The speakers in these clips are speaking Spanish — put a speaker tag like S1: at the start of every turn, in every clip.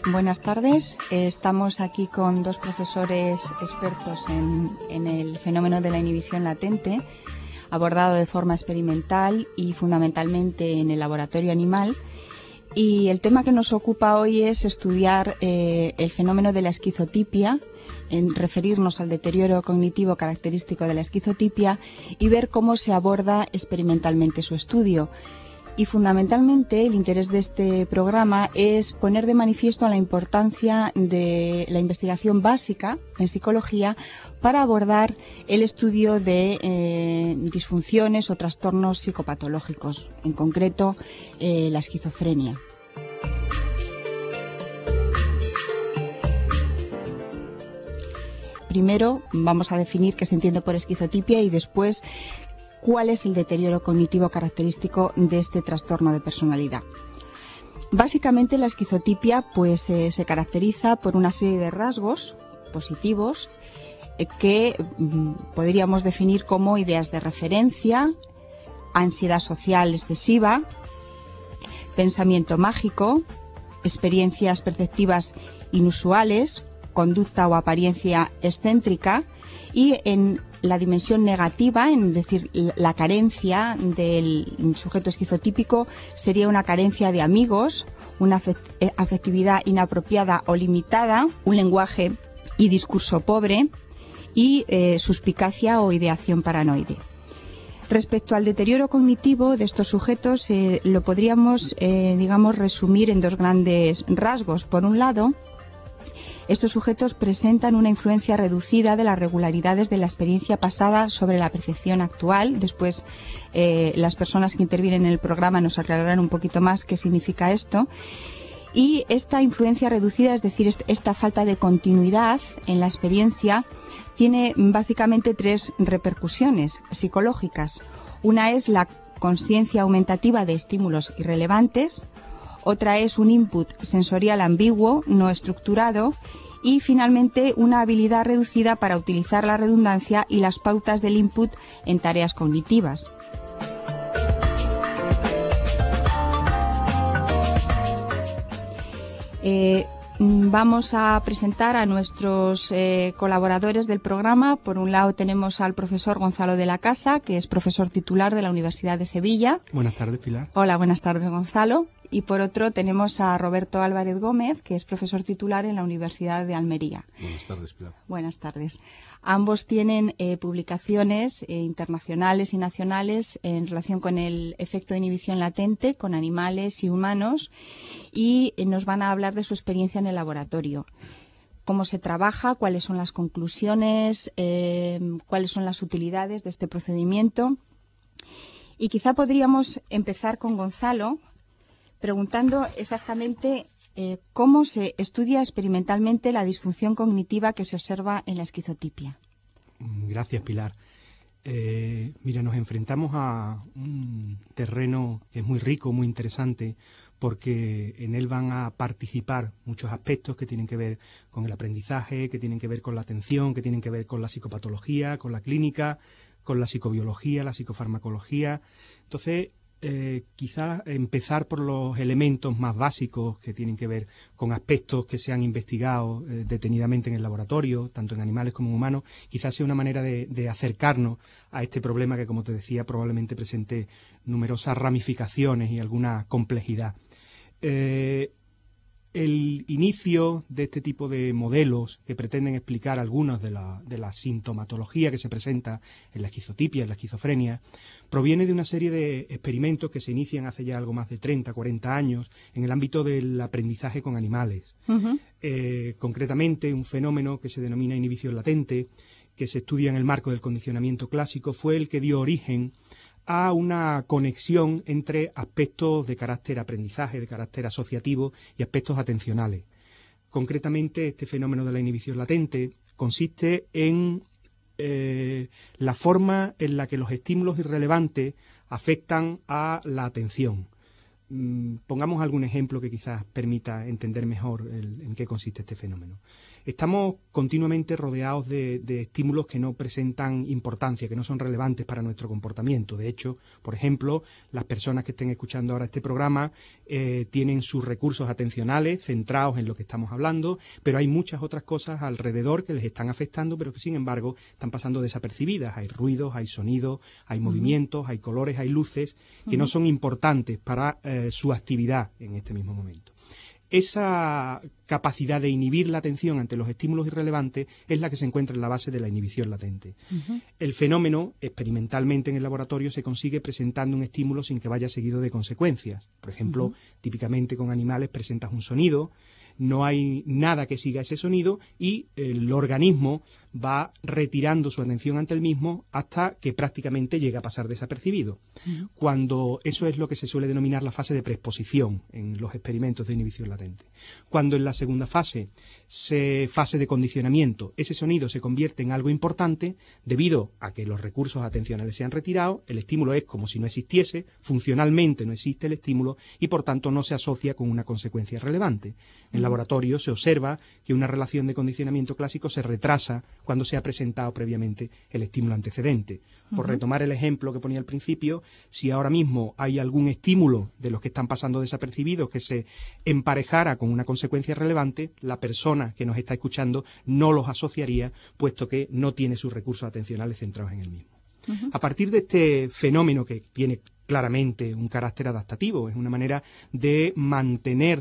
S1: Buenas tardes. Estamos aquí con dos profesores expertos en el fenómeno de la inhibición latente, abordado de forma experimental y fundamentalmente en el laboratorio animal. Y el tema que nos ocupa hoy es estudiar el fenómeno de la esquizotipia, en referirnos al deterioro cognitivo característico de la esquizotipia y ver cómo se aborda experimentalmente su estudio. Y fundamentalmente el interés de este programa es poner de manifiesto la importancia de la investigación básica en psicología para abordar el estudio de disfunciones o trastornos psicopatológicos, en concreto la esquizofrenia. Primero vamos a definir qué se entiende por esquizotipia y después cuál es el deterioro cognitivo característico de este trastorno de personalidad. Básicamente la esquizotipia se caracteriza por una serie de rasgos positivos que podríamos definir como ideas de referencia, ansiedad social excesiva, pensamiento mágico, experiencias perceptivas inusuales, conducta o apariencia excéntrica, y en la dimensión negativa, es decir, la carencia del sujeto esquizotípico sería una carencia de amigos, una afectividad inapropiada o limitada, un lenguaje y discurso pobre y suspicacia o ideación paranoide. Respecto al deterioro cognitivo de estos sujetos, lo podríamos, resumir en dos grandes rasgos. Por un lado, estos sujetos presentan una influencia reducida de las regularidades de la experiencia pasada sobre la percepción actual. Después, las personas que intervienen en el programa nos aclararán un poquito más qué significa esto. Y esta influencia reducida, es decir, esta falta de continuidad en la experiencia, tiene básicamente tres repercusiones psicológicas. Una es la consciencia aumentativa de estímulos irrelevantes. Otra es un input sensorial ambiguo, no estructurado, y finalmente una habilidad reducida para utilizar la redundancia y las pautas del input en tareas cognitivas. Vamos a presentar a nuestros colaboradores del programa. Por un lado tenemos al profesor Gonzalo de la Casa, que es profesor titular de la Universidad de Sevilla.
S2: Buenas tardes, Pilar.
S1: Hola, buenas tardes, Gonzalo. Y por otro tenemos a Roberto Álvarez Gómez, que es profesor titular en la Universidad de Almería.
S3: Buenas tardes, Pilar.
S1: Buenas tardes. Ambos tienen publicaciones internacionales y nacionales en relación con el efecto de inhibición latente con animales y humanos, y nos van a hablar de su experiencia en el laboratorio. Cómo se trabaja, cuáles son las conclusiones, cuáles son las utilidades de este procedimiento. Y quizá podríamos empezar con Gonzalo, preguntando exactamente cómo se estudia experimentalmente la disfunción cognitiva que se observa en la esquizotipia.
S2: Gracias, Pilar. Mira, nos enfrentamos a un terreno que es muy rico, muy interesante, porque en él van a participar muchos aspectos que tienen que ver con el aprendizaje, que tienen que ver con la atención, que tienen que ver con la psicopatología, con la clínica, con la psicobiología, la psicofarmacología. Entonces, quizás empezar por los elementos más básicos que tienen que ver con aspectos que se han investigado detenidamente en el laboratorio, tanto en animales como en humanos, quizás sea una manera de acercarnos a este problema que, como te decía, probablemente presente numerosas ramificaciones y alguna complejidad. El inicio de este tipo de modelos que pretenden explicar algunas de la sintomatología que se presenta en la esquizotipia, en la esquizofrenia, proviene de una serie de experimentos que se inician hace ya algo más de 30, 40 años en el ámbito del aprendizaje con animales.
S1: Uh-huh.
S2: Concretamente, un fenómeno que se denomina inhibición latente, que se estudia en el marco del condicionamiento clásico, fue el que dio origen a una conexión entre aspectos de carácter aprendizaje, de carácter asociativo y aspectos atencionales. Concretamente, este fenómeno de la inhibición latente consiste en la forma en la que los estímulos irrelevantes afectan a la atención. Pongamos algún ejemplo que quizás permita entender mejor en qué consiste este fenómeno. Estamos continuamente rodeados de estímulos que no presentan importancia, que no son relevantes para nuestro comportamiento. De hecho, por ejemplo, las personas que estén escuchando ahora este programa tienen sus recursos atencionales centrados en lo que estamos hablando, pero hay muchas otras cosas alrededor que les están afectando, pero que sin embargo están pasando desapercibidas. Hay ruidos, hay sonidos, hay movimientos, hay colores, hay luces que no son importantes para su actividad en este mismo momento. Esa capacidad de inhibir la atención ante los estímulos irrelevantes es la que se encuentra en la base de la inhibición latente. El fenómeno, experimentalmente en el laboratorio, se consigue presentando un estímulo sin que vaya seguido de consecuencias. Por ejemplo, típicamente con animales presentas un sonido, no hay nada que siga ese sonido y el organismo va retirando su atención ante el mismo hasta que prácticamente llega a pasar desapercibido. Cuando eso es lo que se suele denominar la fase de preexposición en los experimentos de inhibición latente. Cuando en la segunda fase de condicionamiento, ese sonido se convierte en algo importante, debido a que los recursos atencionales se han retirado, el estímulo es como si no existiese, funcionalmente no existe el estímulo y por tanto no se asocia con una consecuencia relevante. En laboratorio se observa que una relación de condicionamiento clásico se retrasa cuando se ha presentado previamente el estímulo antecedente. Por retomar el ejemplo que ponía al principio, si ahora mismo hay algún estímulo de los que están pasando desapercibidos que se emparejara con una consecuencia relevante, la persona que nos está escuchando no los asociaría, puesto que no tiene sus recursos atencionales centrados en el mismo. A partir de este fenómeno que tiene claramente un carácter adaptativo, es una manera de mantener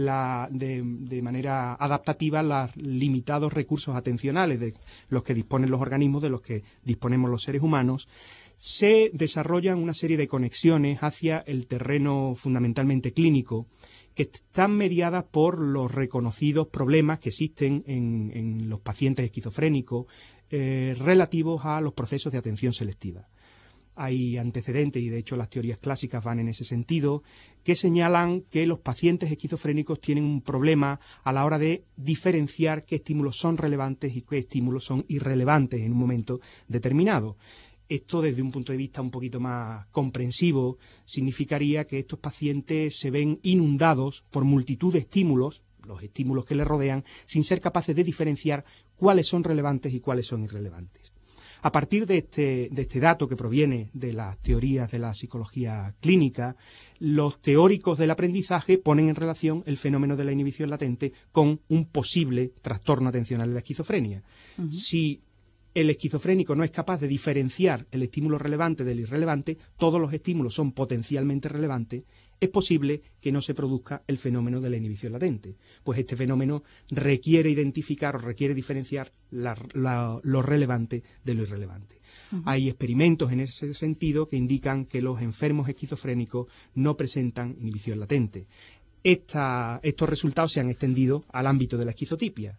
S2: de manera adaptativa los limitados recursos atencionales de los que disponen los organismos, de los que disponemos los seres humanos, se desarrollan una serie de conexiones hacia el terreno fundamentalmente clínico que están mediadas por los reconocidos problemas que existen en los pacientes esquizofrénicos relativos a los procesos de atención selectiva. Hay antecedentes, y de hecho las teorías clásicas van en ese sentido, que señalan que los pacientes esquizofrénicos tienen un problema a la hora de diferenciar qué estímulos son relevantes y qué estímulos son irrelevantes en un momento determinado. Esto, desde un punto de vista un poquito más comprensivo, significaría que estos pacientes se ven inundados por multitud de estímulos, los estímulos que les rodean, sin ser capaces de diferenciar cuáles son relevantes y cuáles son irrelevantes. A partir de este dato que proviene de las teorías de la psicología clínica, los teóricos del aprendizaje ponen en relación el fenómeno de la inhibición latente con un posible trastorno atencional de la esquizofrenia. Si el esquizofrénico no es capaz de diferenciar el estímulo relevante del irrelevante, todos los estímulos son potencialmente relevantes, es posible que no se produzca el fenómeno de la inhibición latente, pues este fenómeno requiere identificar o requiere diferenciar lo relevante de lo irrelevante. Hay experimentos en ese sentido que indican que los enfermos esquizofrénicos no presentan inhibición latente. Estos resultados se han extendido al ámbito de la esquizotipia,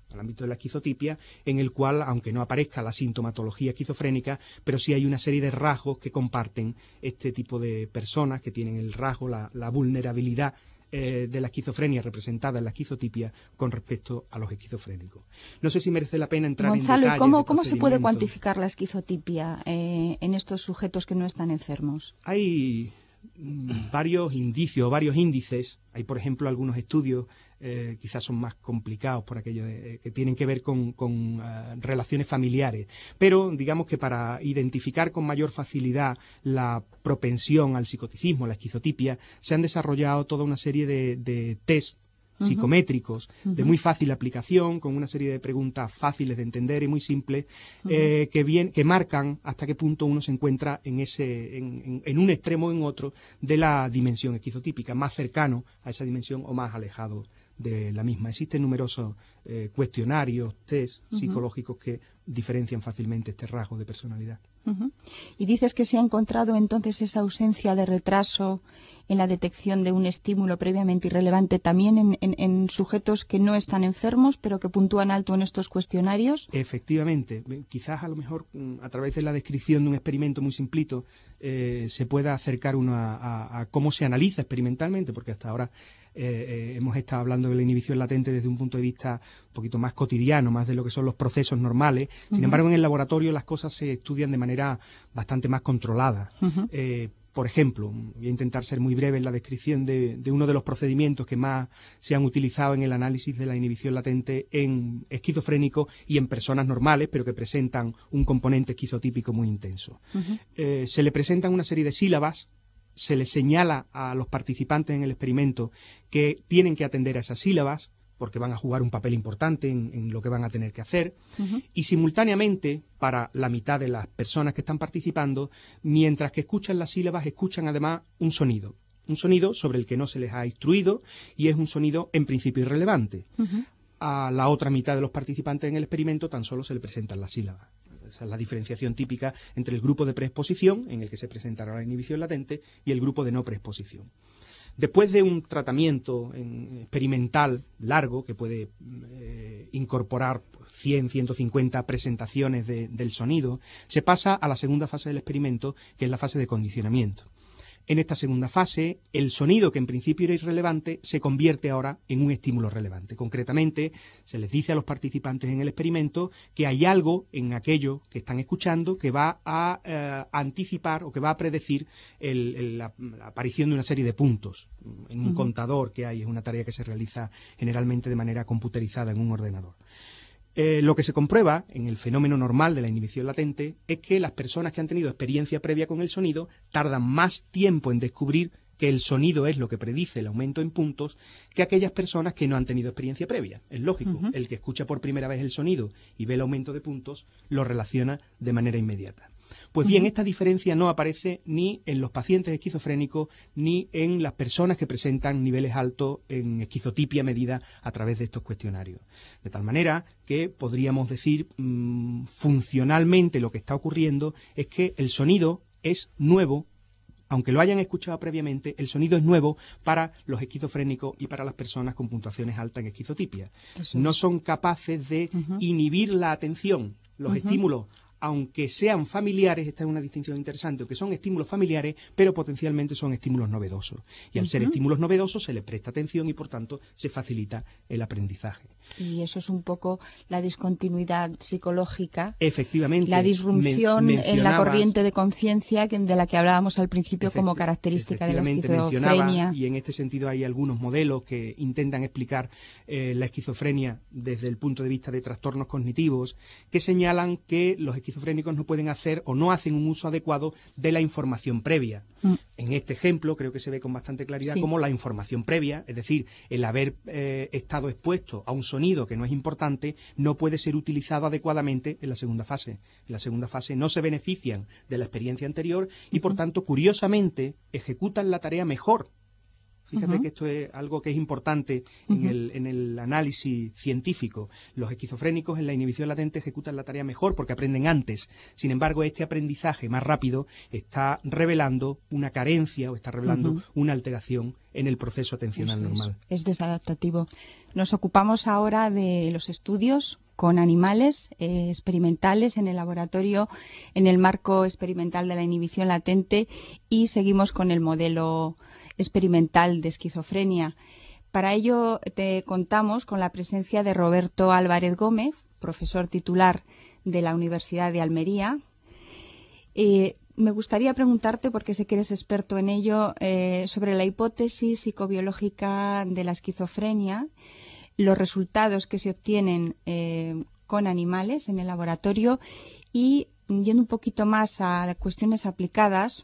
S2: en el cual, aunque no aparezca la sintomatología esquizofrénica, pero sí hay una serie de rasgos que comparten este tipo de personas que tienen el rasgo, la vulnerabilidad de la esquizofrenia representada en la esquizotipia con respecto a los esquizofrénicos. No sé si merece la pena entrar
S1: Gonzalo,
S2: en detalles.
S1: Gonzalo, ¿cómo se puede cuantificar la esquizotipia en estos sujetos que no están enfermos?
S2: Hay varios indicios, varios índices. Hay, por ejemplo, algunos estudios, quizás son más complicados por aquello que tienen que ver con relaciones familiares. Pero digamos que para identificar con mayor facilidad la propensión al psicoticismo, la esquizotipia, se han desarrollado toda una serie de test psicométricos de muy fácil aplicación, con una serie de preguntas fáciles de entender y muy simples, que marcan hasta qué punto uno se encuentra en un extremo o en otro de la dimensión esquizotípica, más cercano a esa dimensión o más alejado de la misma. Existen numerosos cuestionarios, test psicológicos que diferencian fácilmente este rasgo de personalidad.
S1: Y dices que se ha encontrado entonces esa ausencia de retraso en la detección de un estímulo previamente irrelevante también en sujetos que no están enfermos, pero que puntúan alto en estos cuestionarios.
S2: Efectivamente. Quizás a lo mejor a través de la descripción de un experimento muy simplito se pueda acercar uno a cómo se analiza experimentalmente, porque hasta ahora hemos estado hablando de la inhibición latente desde un punto de vista un poquito más cotidiano, más de lo que son los procesos normales. Sin embargo, en el laboratorio las cosas se estudian de manera bastante más controlada. Por ejemplo, voy a intentar ser muy breve en la descripción de uno de los procedimientos que más se han utilizado en el análisis de la inhibición latente en esquizofrénicos y en personas normales, pero que presentan un componente esquizotípico muy intenso. Se le presentan una serie de sílabas, se les señala a los participantes en el experimento que tienen que atender a esas sílabas, porque van a jugar un papel importante en lo que van a tener que hacer, y simultáneamente, para la mitad de las personas que están participando, mientras que escuchan las sílabas, escuchan además un sonido sobre el que no se les ha instruido, y es un sonido en principio irrelevante. A la otra mitad de los participantes en el experimento tan solo se le presentan las sílabas. Esa es la diferenciación típica entre el grupo de preexposición, en el que se presentará la inhibición latente, y el grupo de no preexposición. Después de un tratamiento experimental largo, que puede incorporar 100, 150 presentaciones del sonido, se pasa a la segunda fase del experimento, que es la fase de condicionamiento. En esta segunda fase, el sonido, que en principio era irrelevante, se convierte ahora en un estímulo relevante. Concretamente, se les dice a los participantes en el experimento que hay algo en aquello que están escuchando que va a anticipar o que va a predecir la aparición de una serie de puntos en un contador que hay. Es una tarea que se realiza generalmente de manera computerizada en un ordenador. Lo que se comprueba en el fenómeno normal de la inhibición latente es que las personas que han tenido experiencia previa con el sonido tardan más tiempo en descubrir que el sonido es lo que predice el aumento en puntos que aquellas personas que no han tenido experiencia previa. Es lógico, el que escucha por primera vez el sonido y ve el aumento de puntos lo relaciona de manera inmediata. Pues bien, esta diferencia no aparece ni en los pacientes esquizofrénicos ni en las personas que presentan niveles altos en esquizotipia medida a través de estos cuestionarios. De tal manera que podríamos decir funcionalmente lo que está ocurriendo es que el sonido es nuevo. Aunque lo hayan escuchado previamente, el sonido es nuevo para los esquizofrénicos y para las personas con puntuaciones altas en esquizotipia. No son capaces de inhibir la atención, los estímulos, aunque sean familiares. Esta es una distinción interesante, aunque son estímulos familiares, pero potencialmente son estímulos novedosos. Y al ser estímulos novedosos se les presta atención y, por tanto, se facilita el aprendizaje.
S1: Y eso es un poco la discontinuidad psicológica.
S2: Efectivamente.
S1: La disrupción en la corriente de conciencia de la que hablábamos al principio como característica de la esquizofrenia.
S2: Y en este sentido hay algunos modelos que intentan explicar la esquizofrenia desde el punto de vista de trastornos cognitivos, que señalan que los esquizofrénicos no pueden hacer o no hacen un uso adecuado de la información previa. En este ejemplo creo que se ve con bastante claridad cómo la información previa, es decir, el haber estado expuesto a un sonido que no es importante, no puede ser utilizado adecuadamente en la segunda fase. En la segunda fase no se benefician de la experiencia anterior y, por tanto, curiosamente, ejecutan la tarea mejor. Fíjate que esto es algo que es importante en el análisis científico. Los esquizofrénicos en la inhibición latente ejecutan la tarea mejor porque aprenden antes. Sin embargo, este aprendizaje más rápido está revelando una carencia o está revelando una alteración en el proceso atencional normal.
S1: Es desadaptativo. Nos ocupamos ahora de los estudios con animales experimentales en el laboratorio en el marco experimental de la inhibición latente y seguimos con el modelo experimental de esquizofrenia. Para ello te contamos con la presencia de Roberto Álvarez Gómez, profesor titular de la Universidad de Almería. Me gustaría preguntarte, porque sé que eres experto en ello, sobre la hipótesis psicobiológica de la esquizofrenia, los resultados que se obtienen con animales en el laboratorio y, yendo un poquito más a cuestiones aplicadas,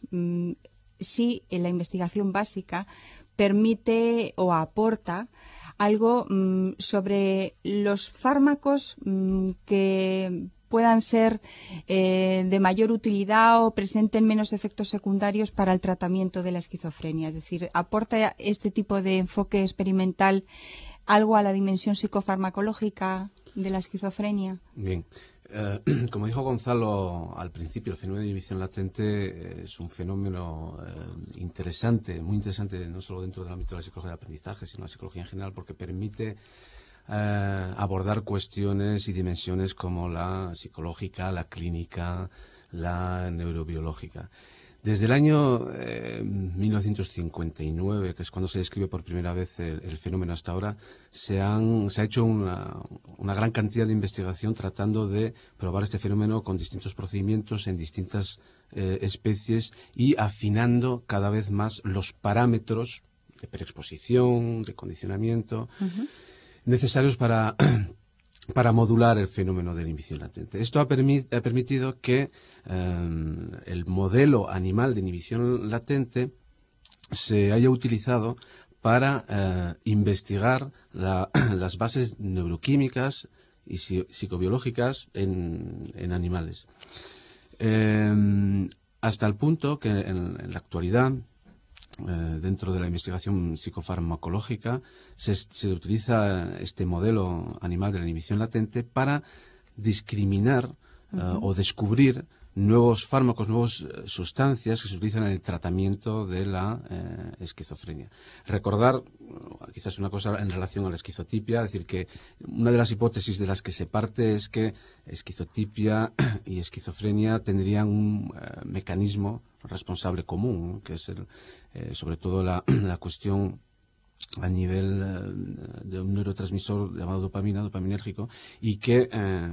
S1: si la investigación básica permite o aporta algo sobre los fármacos que puedan ser de mayor utilidad o presenten menos efectos secundarios para el tratamiento de la esquizofrenia. Es decir, ¿aporta este tipo de enfoque experimental algo a la dimensión psicofarmacológica de la esquizofrenia?
S3: Bien. Como dijo Gonzalo al principio, el fenómeno de inhibición latente es un fenómeno interesante, muy interesante, no solo dentro del ámbito de la psicología de aprendizaje, sino de la psicología en general, porque permite abordar cuestiones y dimensiones como la psicológica, la clínica, la neurobiológica. Desde el año 1959, que es cuando se describe por primera vez el fenómeno hasta ahora, se ha hecho una gran cantidad de investigación tratando de probar este fenómeno con distintos procedimientos en distintas especies y afinando cada vez más los parámetros de preexposición, de condicionamiento, necesarios para modular el fenómeno de la inhibición latente. Esto ha permitido que el modelo animal de inhibición latente se haya utilizado para investigar las bases neuroquímicas y psicobiológicas en animales. Hasta el punto que en la actualidad, dentro de la investigación psicofarmacológica, se utiliza este modelo animal de la inhibición latente para discriminar o descubrir nuevos fármacos, nuevas sustancias que se utilizan en el tratamiento de la esquizofrenia. Recordar, quizás una cosa en relación a la esquizotipia, decir que una de las hipótesis de las que se parte es que esquizotipia y esquizofrenia tendrían un mecanismo responsable común, ¿no? Que es sobre todo la cuestión a nivel de un neurotransmisor llamado dopamina, dopaminérgico, y que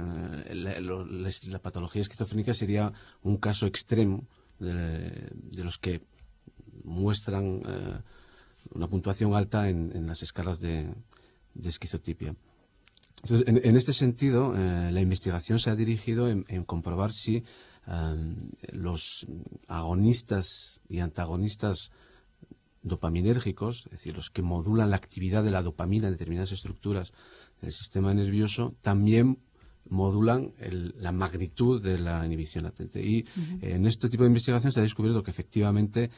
S3: la patología esquizofrénica sería un caso extremo de los que muestran una puntuación alta en las escalas de esquizotipia. Entonces, en este sentido, la investigación se ha dirigido en comprobar si los agonistas y antagonistas dopaminérgicos, es decir, los que modulan la actividad de la dopamina en determinadas estructuras del sistema nervioso, también modulan la magnitud de la inhibición latente. Y en este tipo de investigación se ha descubierto que efectivamente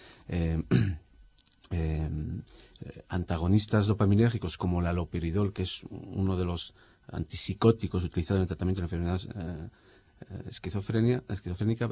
S3: antagonistas dopaminérgicos como el haloperidol, que es uno de los antipsicóticos utilizados en el tratamiento de enfermedades esquizofrénica,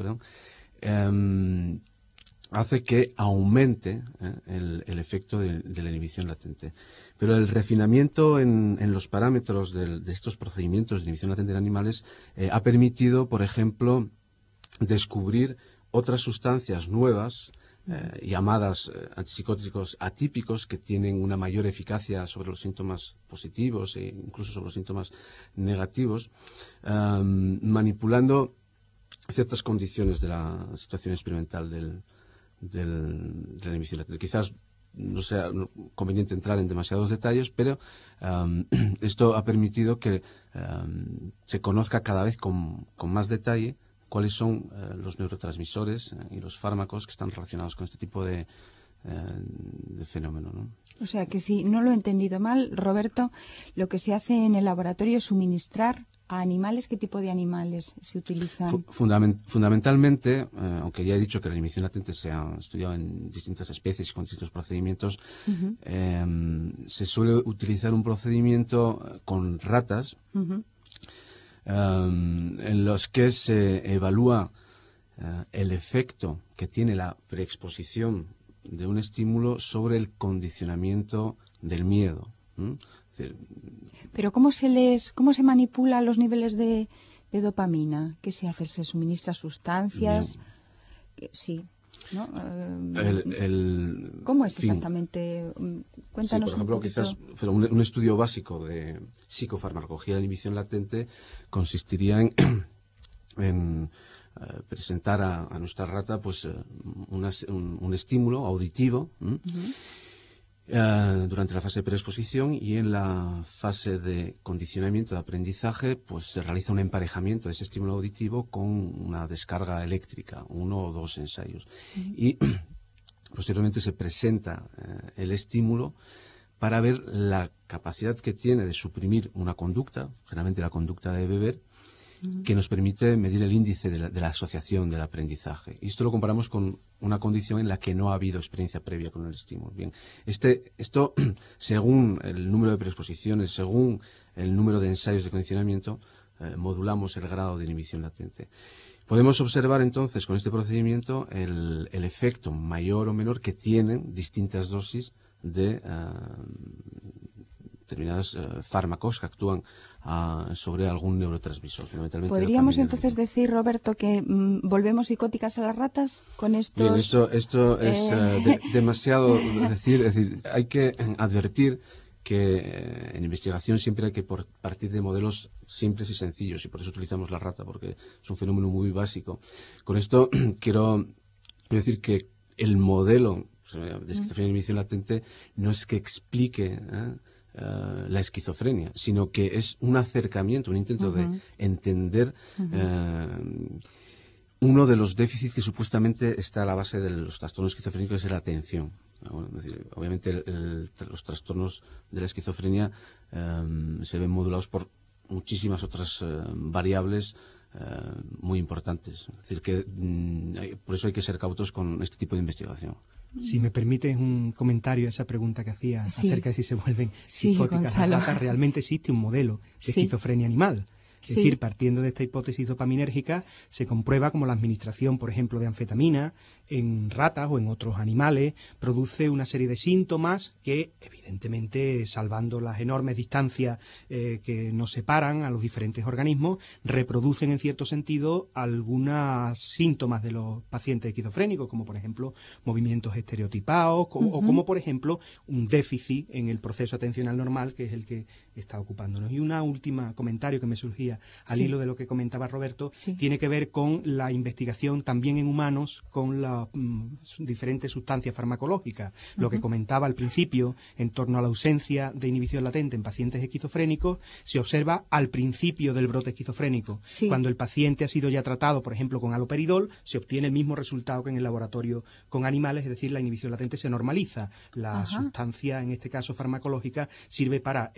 S3: hace que aumente el efecto de la inhibición latente. Pero el refinamiento en los parámetros de estos procedimientos de inhibición latente en animales ha permitido, por ejemplo, descubrir otras sustancias nuevas llamadas antipsicóticos atípicos, que tienen una mayor eficacia sobre los síntomas positivos e incluso sobre los síntomas negativos, manipulando ciertas condiciones de la situación experimental de la inhibición latente. Quizás no sea conveniente entrar en demasiados detalles, pero esto ha permitido que se conozca cada vez con más detalle cuáles son los neurotransmisores y los fármacos que están relacionados con este tipo de fenómeno, ¿no?
S1: O sea que, si no lo he entendido mal, Roberto, lo que se hace en el laboratorio es suministrar a animales. ¿Qué tipo de animales se utilizan?
S3: Fundamentalmente, aunque ya he dicho que la inhibición latente se ha estudiado en distintas especies y con distintos procedimientos, se suele utilizar un procedimiento con ratas en los que se evalúa el efecto que tiene la preexposición de un estímulo sobre el condicionamiento del miedo.
S1: Pero ¿cómo se manipulan los niveles de dopamina? ¿Qué se hace? ¿Se suministra sustancias? Sí, ¿no? ¿Cómo es exactamente? Cuéntanos,
S3: sí, por ejemplo,
S1: un poquito.
S3: quizás un estudio básico de psicofarmacología de la inhibición latente consistiría en presentar a nuestra rata pues un estímulo auditivo durante la fase de preexposición, y en la fase de condicionamiento de aprendizaje pues se realiza un emparejamiento de ese estímulo auditivo con una descarga eléctrica, 1 o 2 ensayos, y posteriormente se presenta el estímulo para ver la capacidad que tiene de suprimir una conducta, generalmente la conducta de beber, que nos permite medir el índice de la asociación del aprendizaje. Y esto lo comparamos con una condición en la que no ha habido experiencia previa con el estímulo. Bien, esto, según el número de preexposiciones, según el número de ensayos de condicionamiento, modulamos el grado de inhibición latente. Podemos observar entonces con este procedimiento el efecto mayor o menor que tienen distintas dosis de determinados fármacos que actúan sobre algún neurotransmisor, fundamentalmente.
S1: ¿Podríamos entonces decir, Roberto, que volvemos psicóticas a las ratas con estos...?
S3: Bien, esto es demasiado decir. Es decir, hay que advertir que en investigación siempre hay que partir de modelos simples y sencillos, y por eso utilizamos la rata, porque es un fenómeno muy básico. Con esto quiero decir que el modelo de esquizofrenia de inhibición latente no es que explique la esquizofrenia, sino que es un acercamiento, un intento de entender uno de los déficits que supuestamente está a la base de los trastornos esquizofrénicos, es la atención. Es decir, obviamente los trastornos de la esquizofrenia se ven modulados por muchísimas otras variables muy importantes. Es decir, que por eso hay que ser cautos con este tipo de investigación.
S2: Si me permites un comentario a esa pregunta que hacía acerca de si se vuelven psicóticas
S1: Gonzalo.
S2: las ratas, realmente existe un modelo de esquizofrenia animal. Es decir, partiendo de esta hipótesis dopaminérgica, se comprueba como la administración, por ejemplo, de anfetamina en ratas o en otros animales produce una serie de síntomas que, evidentemente, salvando las enormes distancias que nos separan a los diferentes organismos, reproducen en cierto sentido algunos síntomas de los pacientes esquizofrénicos, como por ejemplo movimientos estereotipados o como por ejemplo un déficit en el proceso atencional normal, que es el que está ocupándonos. Y una última comentario que me surgía al hilo de lo que comentaba Roberto, tiene que ver con la investigación también en humanos con las diferentes sustancias farmacológicas. Lo que comentaba al principio en torno a la ausencia de inhibición latente en pacientes esquizofrénicos se observa al principio del brote esquizofrénico. Cuando el paciente ha sido ya tratado, por ejemplo, con haloperidol, se obtiene el mismo resultado que en el laboratorio con animales, es decir, la inhibición latente se normaliza. La sustancia, en este caso farmacológica, sirve para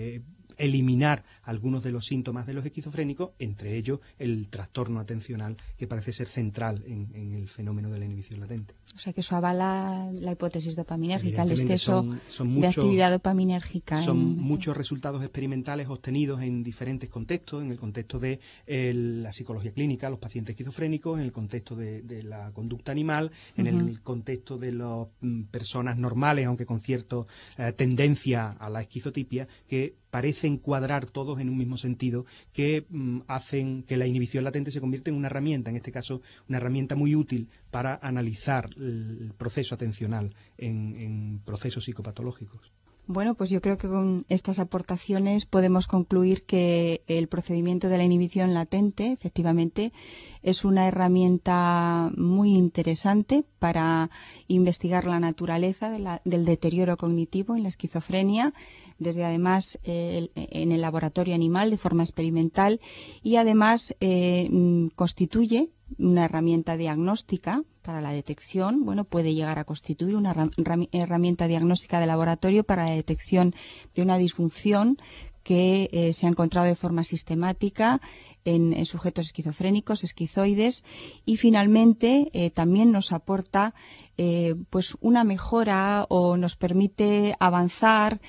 S2: eliminar algunos de los síntomas de los esquizofrénicos, entre ellos el trastorno atencional, que parece ser central en el fenómeno de la inhibición latente.
S1: O sea que eso avala la hipótesis dopaminérgica, el exceso de actividad dopaminérgica.
S2: Son muchos resultados experimentales obtenidos en diferentes contextos, en el contexto de la psicología clínica, los pacientes esquizofrénicos, en el contexto de la conducta animal, en el contexto de las personas normales, aunque con cierta tendencia a la esquizotipia, que parecen cuadrar todos en un mismo sentido, que hacen que la inhibición latente se convierta en una herramienta, en este caso una herramienta muy útil para analizar el proceso atencional en procesos psicopatológicos.
S1: Bueno, pues yo creo que con estas aportaciones podemos concluir que el procedimiento de la inhibición latente, efectivamente, es una herramienta muy interesante para investigar la naturaleza del deterioro cognitivo en la esquizofrenia, desde además en el laboratorio animal de forma experimental, y además constituye una herramienta diagnóstica para la detección. Bueno, puede llegar a constituir una herramienta diagnóstica de laboratorio para la detección de una disfunción que se ha encontrado de forma sistemática en sujetos esquizofrénicos, esquizoides, y finalmente también nos aporta pues una mejora o nos permite avanzar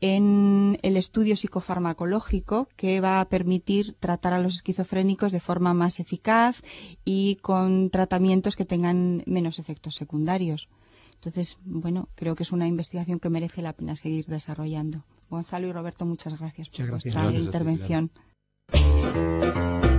S1: en el estudio psicofarmacológico que va a permitir tratar a los esquizofrénicos de forma más eficaz y con tratamientos que tengan menos efectos secundarios. Entonces, bueno, creo que es una investigación que merece la pena seguir desarrollando. Gonzalo y Roberto, muchas gracias por vuestra intervención.
S3: Claro.